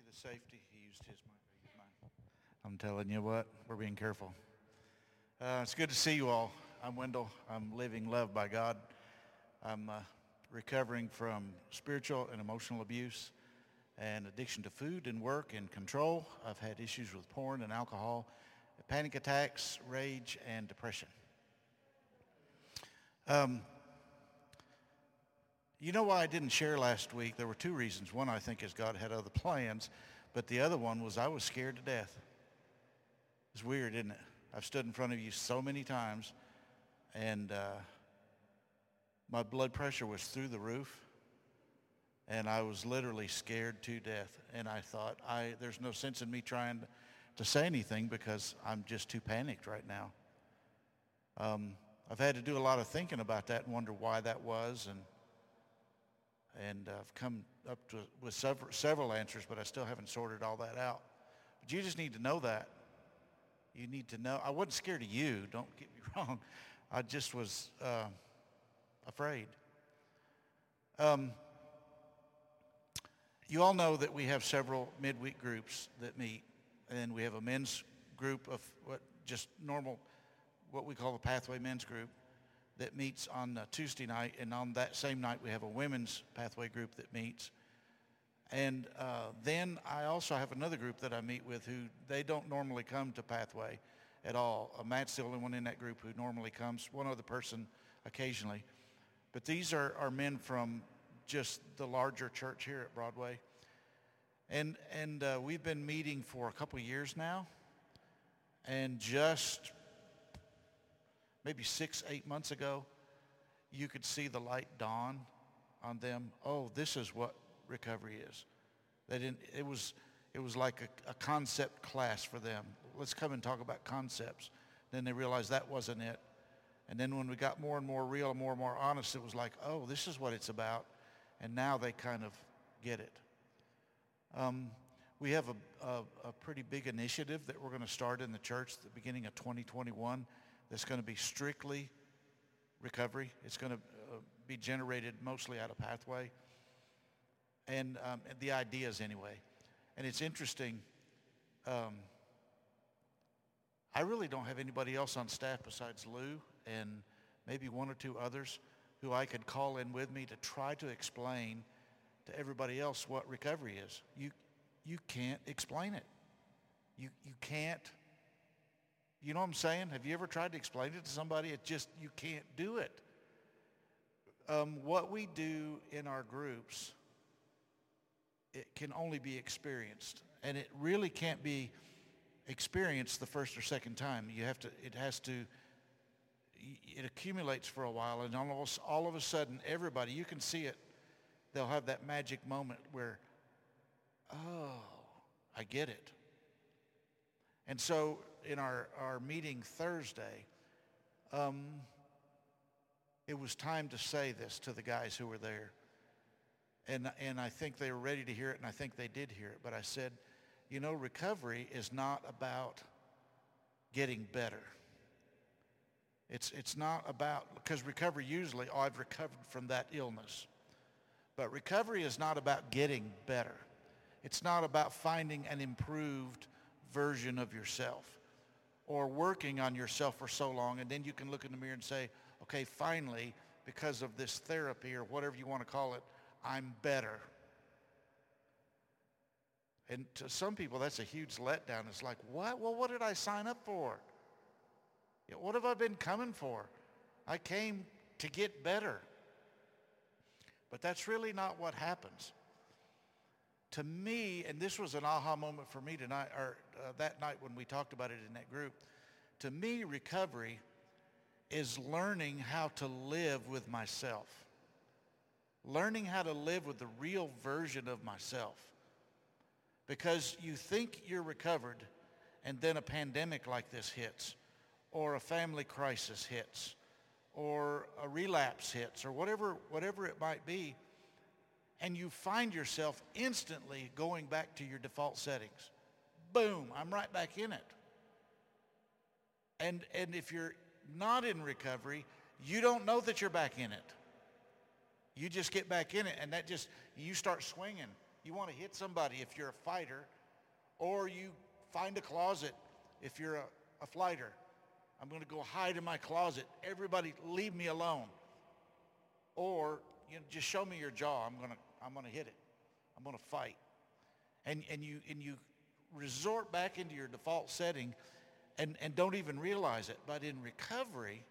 the safety. He used his mic. I used mine. I'm telling you what, we're being careful. It's good to see you all. I'm Wendell. I'm living loved by God. I'm recovering from spiritual and emotional abuse and addiction to food and work and control. I've had issues with porn and alcohol, panic attacks, rage, and depression. You know why I didn't share last week? There were two reasons. One, I think, is God had other plans, but the other one was I was scared to death. It's weird, isn't it? I've stood in front of you so many times, and my blood pressure was through the roof, and I was literally scared to death. And I thought, there's no sense in me trying to say anything because I'm just too panicked right now. I've had to do a lot of thinking about that and wonder why that was, and I've come up with several answers, but I still haven't sorted all that out. But you just need to know that. You need to know. I wasn't scared of you, don't get me wrong. I just was afraid. You all know that we have several midweek groups that meet, and we have a men's group of what we call the Pathway Men's Group that meets on Tuesday night, and on that same night we have a women's Pathway group that meets. And then I also have another group that I meet with who they don't normally come to Pathway at all. Matt's the only one in that group who normally comes, one other person occasionally. But these are men from just the larger church here at Broadway. And we've been meeting for a couple years now. And just maybe 6-8 months ago, you could see the light dawn on them. Oh, this is what recovery is. It was like a concept class for them. Let's come and talk about concepts. Then they realized that wasn't it. And then when we got more and more real and more honest, it was like, oh, this is what it's about. And now they kind of get it. We have a pretty big initiative that we're going to start in the church at the beginning of 2021 that's going to be strictly recovery. It's going to be generated mostly out of Pathway. And the ideas anyway. And it's interesting. I really don't have anybody else on staff besides Lou and maybe one or two others who I could call in with me to try to explain to everybody else what recovery is. You can't explain it. You can't. You know what I'm saying? Have you ever tried to explain it to somebody? You can't do it. What we do in our groups, it can only be experienced, and it really can't be experienced the first or second time. It accumulates for a while, and all of a sudden, everybody, you can see it, they'll have that magic moment where, oh, I get it. And so in our meeting Thursday, it was time to say this to the guys who were there. And I think they were ready to hear it, and I think they did hear it. But I said, recovery is not about getting better. It's not about, because recovery usually, I've recovered from that illness. But recovery is not about getting better. It's not about finding an improved version of yourself or working on yourself for so long, and then you can look in the mirror and say, okay, finally, because of this therapy or whatever you want to call it, I'm better. And to some people, that's a huge letdown. It's like, what? Well, what did I sign up for? What have I been coming for? I came to get better. But that's really not what happens. To me, and this was an aha moment for me tonight, or that night when we talked about it in that group, to me, recovery is learning how to live with myself. Learning how to live with the real version of myself. Because you think you're recovered, and then a pandemic like this hits, or a family crisis hits, or a relapse hits, or whatever it might be, and you find yourself instantly going back to your default settings. Boom, I'm right back in it. And if you're not in recovery, you don't know that you're back in it. You just get back in it, and you start swinging. You want to hit somebody if you're a fighter, or you find a closet if you're a flighter. I'm going to go hide in my closet. Everybody leave me alone. Or just show me your jaw. I'm going to hit it. I'm going to fight. And you resort back into your default setting and don't even realize it. But in recovery,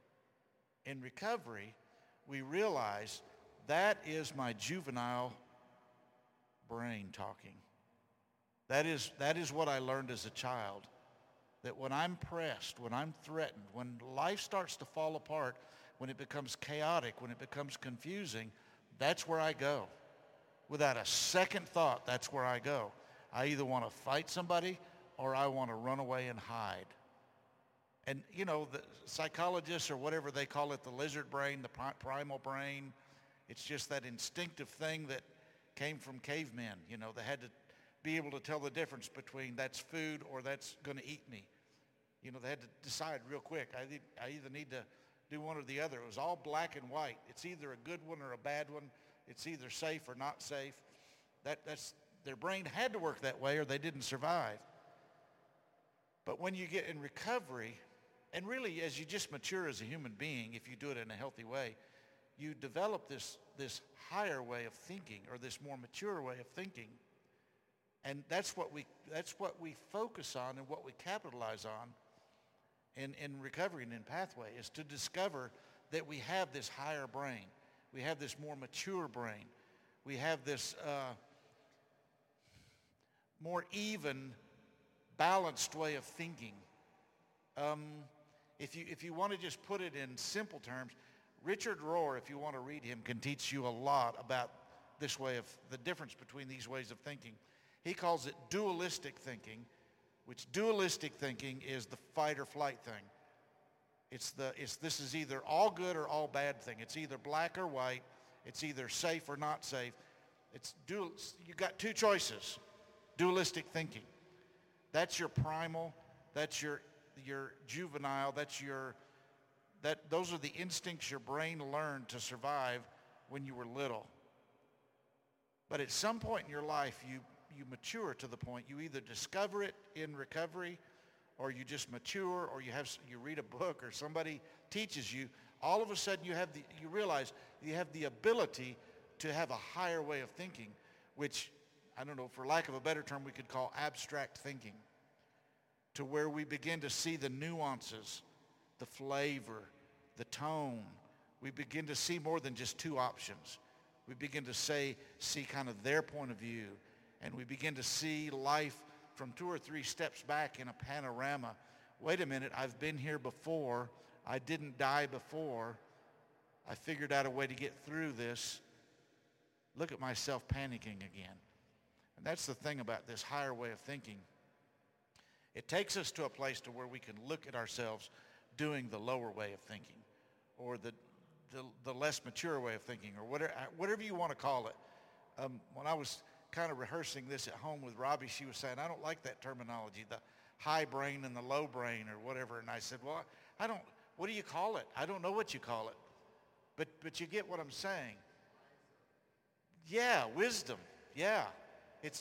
we realize that is my juvenile brain talking. That is what I learned as a child. That when I'm pressed, when I'm threatened, when life starts to fall apart, when it becomes chaotic, when it becomes confusing, that's where I go. Without a second thought, that's where I go. I either want to fight somebody or I want to run away and hide. And, the psychologists or whatever they call it, the lizard brain, the primal brain, it's just that instinctive thing that came from cavemen. They had to be able to tell the difference between that's food or that's going to eat me. They had to decide real quick. I either need to do one or the other. It was all black and white. It's either a good one or a bad one. It's either safe or not safe. That's their brain had to work that way or they didn't survive. But when you get in recovery, and really as you just mature as a human being, if you do it in a healthy way, you develop this higher way of thinking or this more mature way of thinking. And that's what we focus on and what we capitalize on in recovery and in Pathway, is to discover that we have this higher brain. We have this more mature brain. We have this more even, balanced way of thinking. If you want to just put it in simple terms, Richard Rohr, if you want to read him, can teach you a lot about this way of the difference between these ways of thinking. He calls it dualistic thinking, which dualistic thinking is the fight or flight thing. This is either all good or all bad thing. It's either black or white. It's either safe or not safe. You got two choices. Dualistic thinking. That's your primal. That's your juvenile. Those are the instincts your brain learned to survive when you were little. But at some point in your life, you mature to the point you either discover it in recovery, or you just mature, or you read a book or somebody teaches you. All of a sudden you realize you have the ability to have a higher way of thinking, which, I don't know, for lack of a better term, we could call abstract thinking, to where we begin to see the nuances, the flavor, the tone. We begin to see more than just two options. We begin to see kind of their point of view, and we begin to see life from 2 or 3 steps back in a panorama. Wait a minute, I've been here before. I didn't die before. I figured out a way to get through this. Look at myself panicking again. And that's the thing about this higher way of thinking. It takes us to a place to where we can look at ourselves doing the lower way of thinking, or the less mature way of thinking, or whatever you want to call it. When I was kind of rehearsing this at home with Robbie, she was saying, I don't like that terminology, the high brain and the low brain or whatever. And I said, well, what do you call it? I don't know what you call it. But you get what I'm saying. Yeah, wisdom. Yeah. It's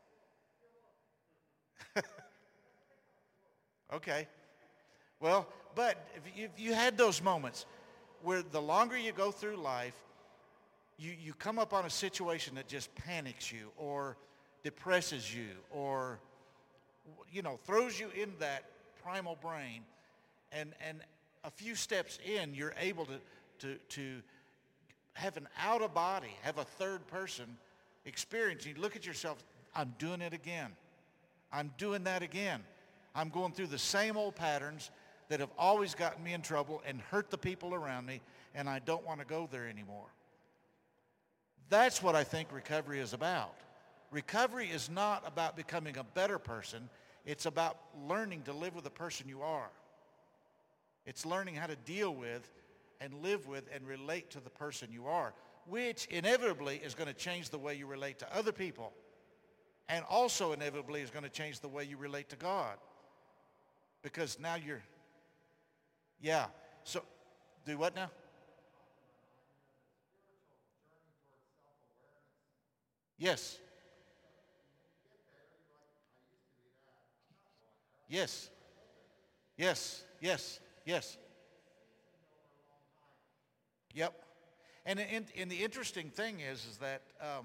okay. Well, but if you had those moments where the longer you go through life, you come up on a situation that just panics you or depresses you or, throws you in that primal brain, and a few steps in, you're able to have an out of body, have a third person experience. You look at yourself, I'm doing it again. I'm doing that again. I'm going through the same old patterns that have always gotten me in trouble and hurt the people around me, and I don't want to go there anymore. That's what I think recovery is about. Recovery is not about becoming a better person. It's about learning to live with the person you are. It's learning how to deal with and live with and relate to the person you are, which inevitably is going to change the way you relate to other people, and also inevitably is going to change the way you relate to God. Because now so do what now? Yes. Yes, yes, yes, yes. Yep. And the interesting thing is that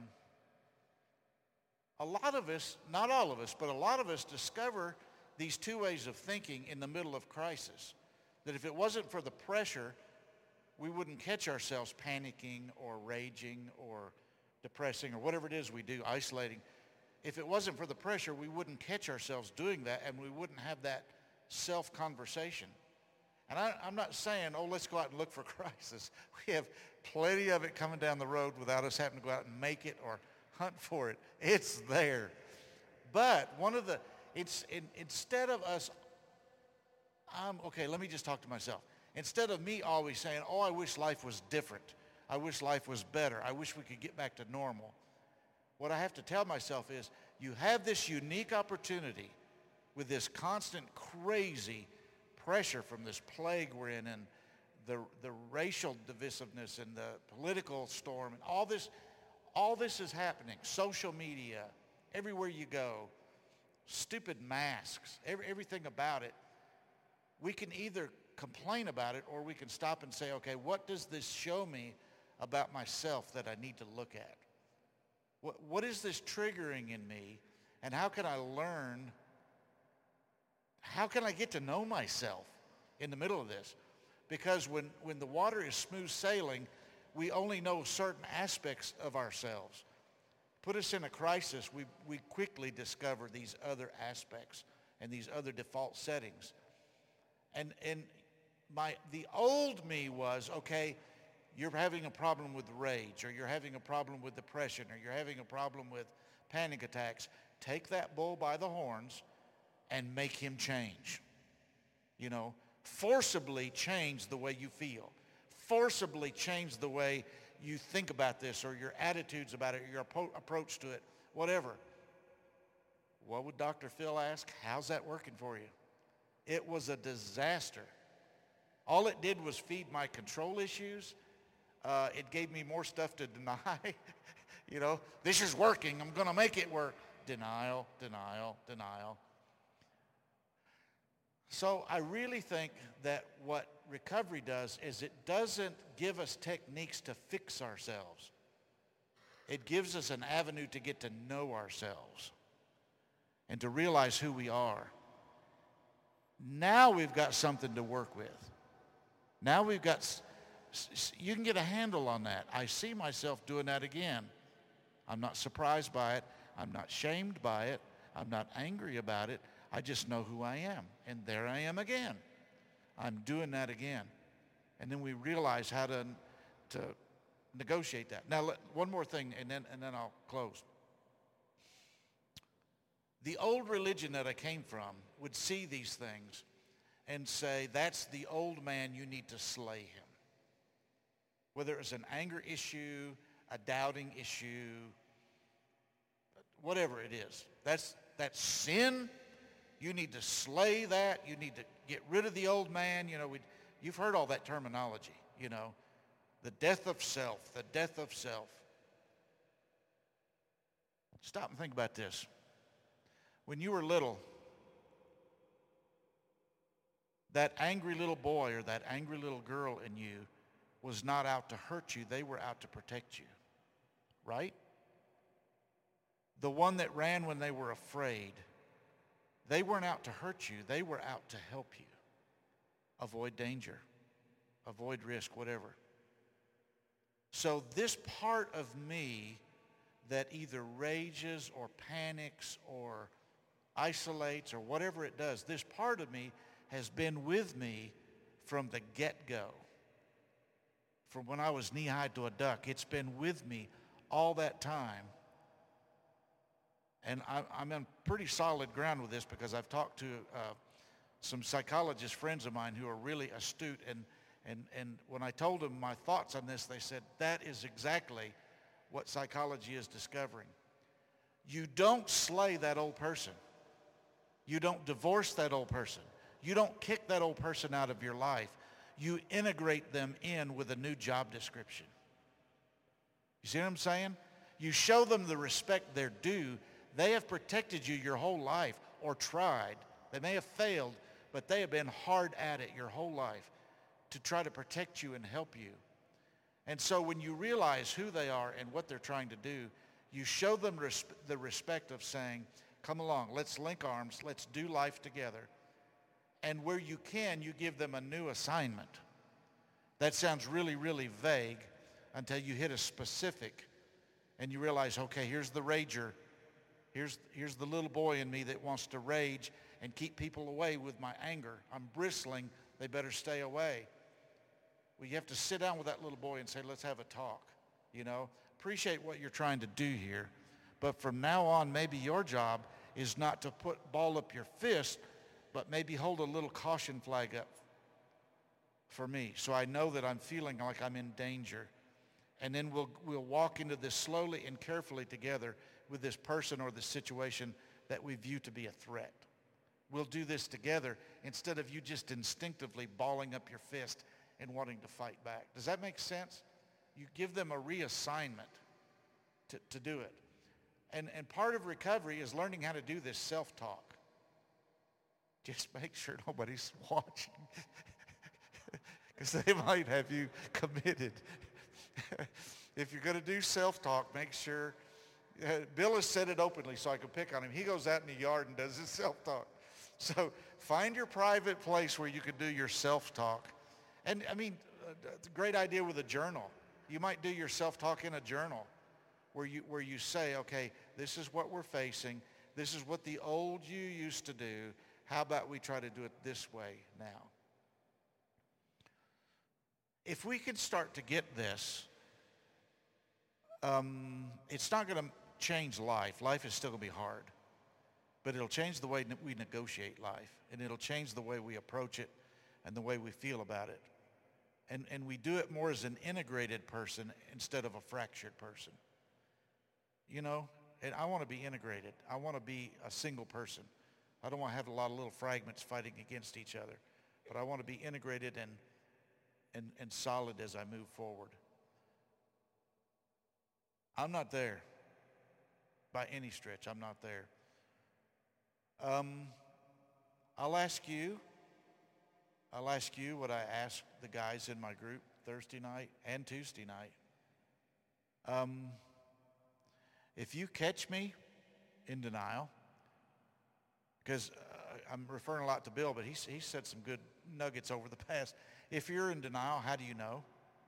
a lot of us, not all of us, but a lot of us discover these two ways of thinking in the middle of crisis. That if it wasn't for the pressure, we wouldn't catch ourselves panicking or raging or depressing or whatever it is we do, isolating. If it wasn't for the pressure, we wouldn't catch ourselves doing that, and we wouldn't have that self-conversation. And I'm not saying, oh, let's go out and look for crisis. We have plenty of it coming down the road without us having to go out and make it or hunt for it. It's there. But instead of us, okay, let me just talk to myself. Instead of me always saying, oh, I wish life was different. I wish life was better. I wish we could get back to normal. What I have to tell myself is, you have this unique opportunity with this constant crazy pressure from this plague we're in, and the racial divisiveness and the political storm, and all this is happening. Social media, everywhere you go, stupid masks, everything about it. We can either complain about it, or we can stop and say, okay, what does this show me about myself that I need to look at? What is this triggering in me, and how can I learn? How can I get to know myself in the middle of this? Because when the water is smooth sailing, we only know certain aspects of ourselves. Put us in a crisis, we quickly discover these other aspects and these other default settings. And the old me was, okay, you're having a problem with rage, or you're having a problem with depression, or you're having a problem with panic attacks. Take that bull by the horns and make him change. Forcibly change the way you feel. Forcibly change the way you think about this, or your attitudes about it, or your approach to it, whatever. What would Dr. Phil ask? How's that working for you? It was a disaster. All it did was feed my control issues. It gave me more stuff to deny. This is working. I'm going to make it work. Denial, denial, denial. So I really think that what recovery does is it doesn't give us techniques to fix ourselves. It gives us an avenue to get to know ourselves and to realize who we are. Now we've got something to work with. Now you can get a handle on that. I see myself doing that again. I'm not surprised by it. I'm not shamed by it. I'm not angry about it. I just know who I am. And there I am again. I'm doing that again. And then we realize how to negotiate that. Now, one more thing, and then I'll close. The old religion that I came from would see these things and say, that's the old man, you need to slay him. Whether it's an anger issue, a doubting issue, whatever it is. That's sin. You need to slay that. You need to get rid of the old man. You've heard all that terminology, The death of self, the death of self. Stop and think about this. When you were little, that angry little boy or that angry little girl in you was not out to hurt you. They were out to protect you, right? The one that ran when they were afraid, they weren't out to hurt you. They were out to help you. Avoid danger, avoid risk, whatever. So this part of me that either rages or panics or isolates or whatever it does, this part of me has been with me from the get-go. From when I was knee-high to a duck, it's been with me all that time. And I'm on pretty solid ground with this because I've talked to some psychologist friends of mine who are really astute. And when I told them my thoughts on this, they said, that is exactly what psychology is discovering. You don't slay that old person. You don't divorce that old person. You don't kick that old person out of your life. You integrate them in with a new job description. You see what I'm saying? You show them the respect they're due. They have protected you your whole life, or tried. They may have failed, but they have been hard at it your whole life to try to protect you and help you. And so when you realize who they are and what they're trying to do, you show them the respect of saying, come along, let's link arms, let's do life together. And where you can, you give them a new assignment. That sounds really, really vague until you hit a specific and you realize, okay, here's the rager. Here's the little boy in me that wants to rage and keep people away with my anger. I'm bristling. They better stay away. Well, you have to sit down with that little boy and say, let's have a talk. Appreciate what you're trying to do here. But from now on, maybe your job is not to ball up your fist, but maybe hold a little caution flag up for me so I know that I'm feeling like I'm in danger. And then we'll walk into this slowly and carefully together with this person or this situation that we view to be a threat. We'll do this together instead of you just instinctively balling up your fist and wanting to fight back. Does that make sense? You give them a reassignment to do it. And part of recovery is learning how to do this self-talk. Just make sure nobody's watching because they might have you committed. If you're going to do self-talk, make sure. Bill has said it openly so I can pick on him. He goes out in the yard and does his self-talk. So find your private place where you can do your self-talk. And I mean, it's a great idea with a journal. You might do your self-talk in a journal where you say, okay, this is what we're facing. This is what the old you used to do. How about we try to do it this way now? If we can start to get this, it's not going to change life. Life is still going to be hard. But it'll change the way we negotiate life. And it'll change the way we approach it and the way we feel about it. And we do it more as an integrated person instead of a fractured person. And I want to be integrated. I want to be a single person. I don't want to have a lot of little fragments fighting against each other. But I want to be integrated and solid as I move forward. I'm not there. By any stretch, I'm not there. I'll ask you what I asked the guys in my group Thursday night and Tuesday night. If you catch me in denial, because I'm referring a lot to Bill, but he said some good nuggets over the past. If you're in denial, how do you know?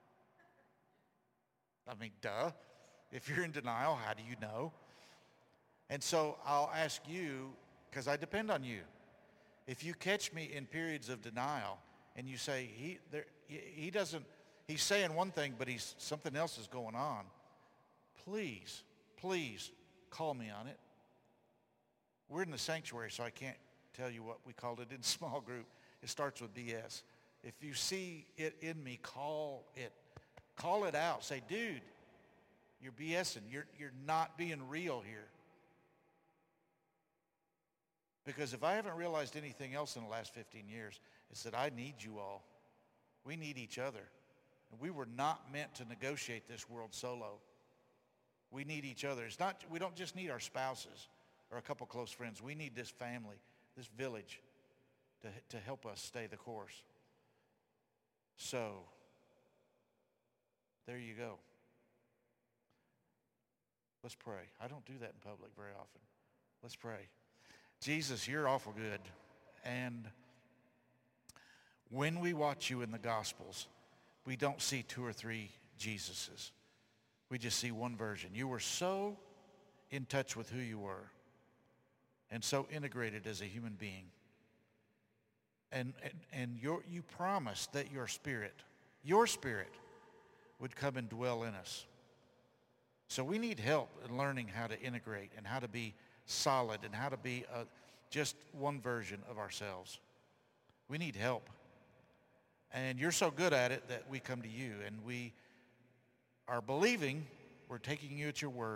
I mean, duh. If you're in denial, how do you know? And so I'll ask you, because I depend on you. If you catch me in periods of denial and you say, he's saying one thing, but something else is going on, please call me on it. We're in the sanctuary, so I can't tell you what we called it in small group. It starts with BS. If you see it in me, call it out. Say, dude, you're BSing. You're not being real here. Because if I haven't realized anything else in the last 15 years, it's that I need you all. We need each other. And we were not meant to negotiate this world solo. We need each other. We don't just need our spouses or a couple close friends. We need this family, this village to help us stay the course. So, there you go. Let's pray. I don't do that in public very often. Let's pray. Jesus, you're awful good. And when we watch you in the Gospels, we don't see two or three Jesuses. We just see one version. You were so in touch with who you were and so integrated as a human being. And you promised that your spirit would come and dwell in us. So we need help in learning how to integrate and how to be solid and how to be just one version of ourselves. We need help. And you're so good at it that we come to you and we are believing, we're taking you at your word.